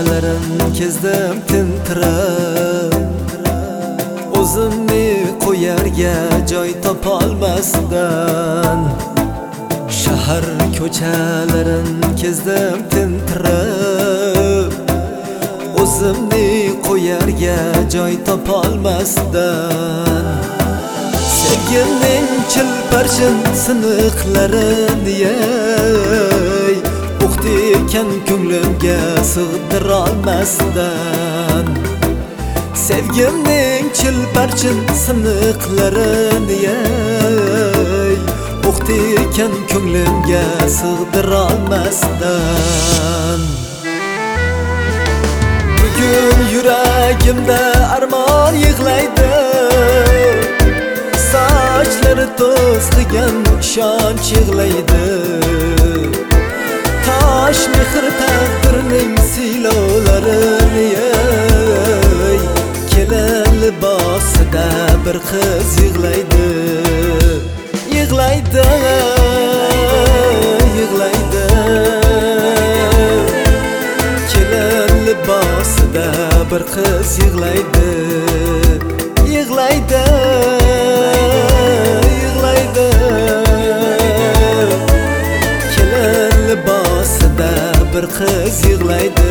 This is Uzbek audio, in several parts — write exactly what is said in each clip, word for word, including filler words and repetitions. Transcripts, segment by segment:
ko'chalarin kezdim tintirab, o'zimni qo'yarga joy topolmasdan. Shahar ko'chalarin kezdim tintirab, o'zimni qo'yarga joy topolmasdan. Sevgimning chilparchin siniqlarini yey, o'qdi ekan ko'nglimga sig'dirolmasdan. Sevgimning chilparchin siniqlarini yey, o'qdi ekan ko'nglimga sig'dirolmasdan. Bugun yuragimda armon yig'laydi, sochlari to'zg'igan ishonch yig'laydi. Tosh mehr taqdirning silovlarini yey, kelin libosida bir qiz yig'laydi, yig'laydi, yig'laydi. Kelin libosida bir qiz yig'laydi, yig'laydi, yig'laydi. Kelin libosida bir qiz yig'laydi.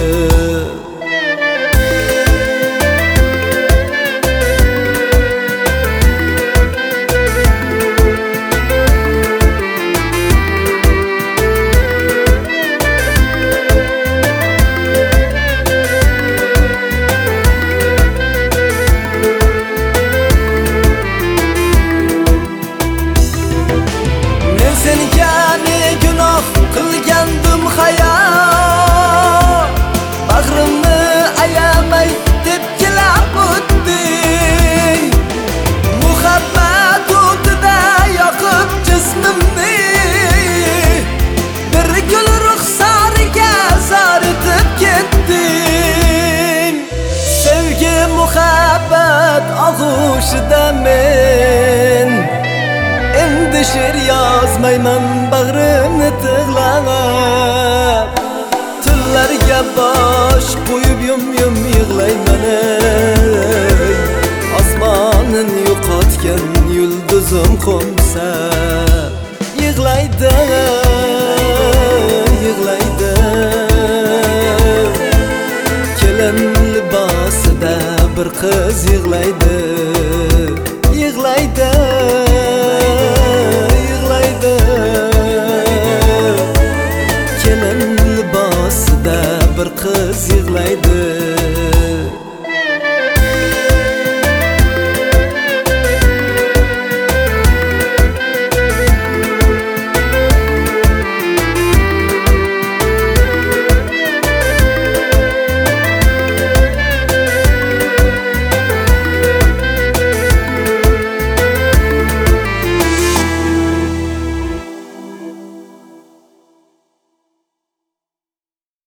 Qilgandim hayal, bag'rimni ayamay tepkilab o'tding. Muhabbat o'tida yoqib jismimni, bir gul ruxsoriga zor etib ketding. Sevgi muhabbat og'ushida men endi she'r yozmayman bag'rimni tig'lab. Tunlarga bosh qo'yib yum-yum yig'layman ey, osmonin yo'qotgan yulduzim qo'msa. Yig'laydi, yig'laydi. Kelin libosida bir qiz yig'laydi, yig'laydi, yig'laydi. Kelin libosida bir qiz yig'laydi.